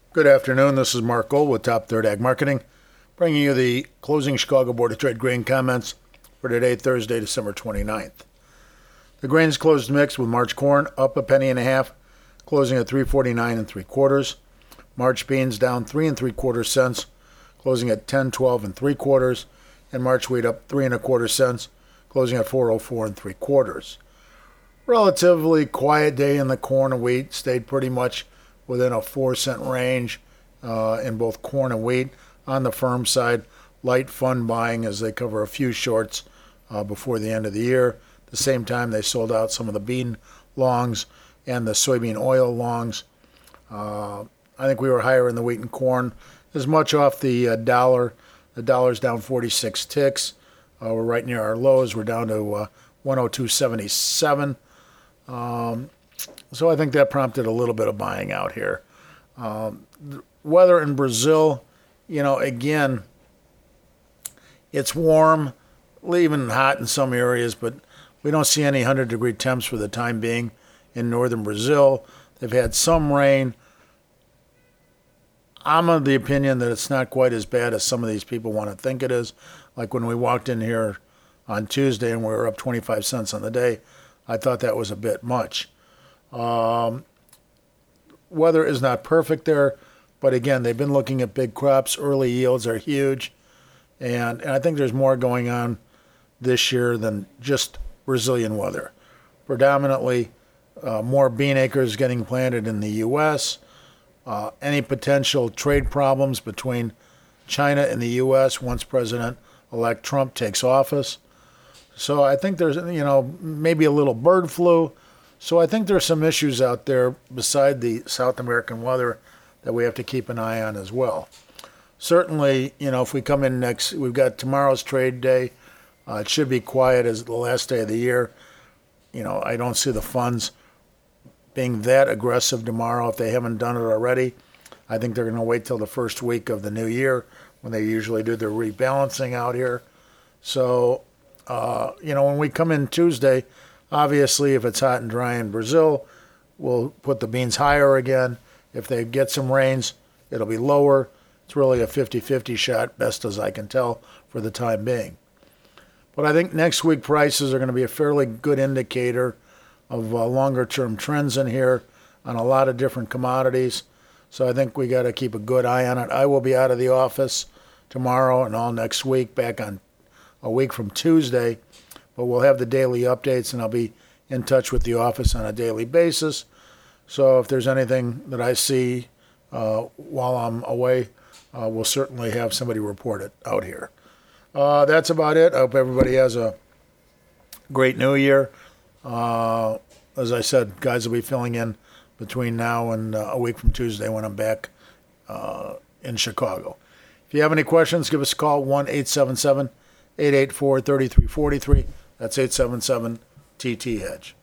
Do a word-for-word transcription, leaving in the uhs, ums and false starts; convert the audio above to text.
Good afternoon. This is Mark Gold with Top Third Ag Marketing, bringing you the closing Chicago Board of Trade grain comments for today, Thursday, December twenty-ninth. The grains closed mixed with March corn up a penny and a half, closing at three forty-nine and three quarters. March beans down three and three quarters cents, closing at ten twelve and three quarters, and March wheat up three and a quarter cents, closing at four oh four and three quarters. Relatively quiet day in the corn and wheat, stayed pretty much within a four cent range uh, in both corn and wheat. On the firm side, light fund buying as they cover a few shorts uh, before the end of the year. At the same time, they sold out some of the bean longs and the soybean oil longs. Uh, I think we were higher in the wheat and corn, as much off the uh, dollar. The dollar's down forty-six ticks. Uh, we're right near our lows. We're down to uh, one oh two seventy-seven. Um, So I think that prompted a little bit of buying out here. Um, weather in Brazil, you know, again, it's warm, even hot in some areas, but we don't see any one hundred degree temps for the time being in northern Brazil. They've had some rain. I'm of the opinion that it's not quite as bad as some of these people want to think it is. Like when we walked in here on Tuesday and we were up twenty-five cents on the day, I thought that was a bit much. Um, weather is not perfect there, but again, they've been looking at big crops. Early yields are huge, and, and I think there's more going on this year than just Brazilian weather. Predominantly, uh, more bean acres getting planted in the U S, uh, any potential trade problems between China and the U S once President-elect Trump takes office. So I think there's, you know, maybe a little bird flu. So I think there's some issues out there beside the South American weather that we have to keep an eye on as well. Certainly, you know, if we come in next, we've got tomorrow's trade day. Uh, it should be quiet as the last day of the year. You know, I don't see the funds being that aggressive tomorrow if they haven't done it already. I think they're going to wait till the first week of the new year when they usually do their rebalancing out here. So, uh, you know, when we come in Tuesday, obviously, if it's hot and dry in Brazil, we'll put the beans higher again. If they get some rains, it'll be lower. It's really a fifty-fifty shot, best as I can tell, for the time being. But I think next week prices are going to be a fairly good indicator of uh, longer-term trends in here on a lot of different commodities. So I think we got to keep a good eye on it. I will be out of the office tomorrow and all next week, back on a week from Tuesday. But we'll have the daily updates, and I'll be in touch with the office on a daily basis. So if there's anything that I see uh, while I'm away, uh, we'll certainly have somebody report it out here. Uh, that's about it. I hope everybody has a great new year. Uh, as I said, guys will be filling in between now and uh, a week from Tuesday when I'm back uh, in Chicago. If you have any questions, give us a call, one eight seven seven, eight eight four, three three four three. That's eight seven seven T T Hedge.